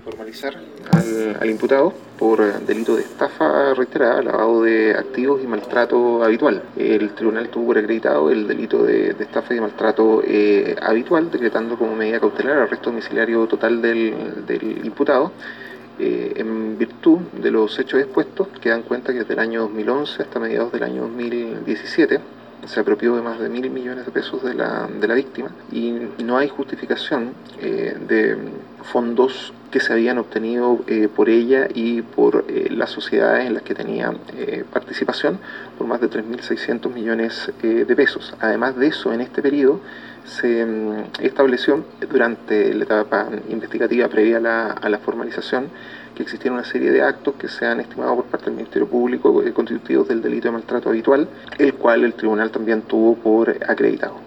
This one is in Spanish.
formalizar al imputado por delito de estafa reiterada, lavado de activos y maltrato habitual. El tribunal tuvo por acreditado el delito de estafa y maltrato habitual, decretando como medida cautelar arresto domiciliario total del imputado. En virtud de los hechos expuestos, que dan cuenta que desde el año 2011 hasta mediados del año 2017 se apropió de más de 1.000 millones de pesos de la víctima y no hay justificación de fondos que se habían obtenido por ella y por las sociedades en las que tenía participación por más de 3.600 millones de pesos. Además de eso, en este periodo se estableció durante la etapa investigativa previa a la formalización que existiera una serie de actos que se han estimado por parte del Ministerio Público constitutivos del delito de maltrato habitual, el cual el tribunal también tuvo por acreditado.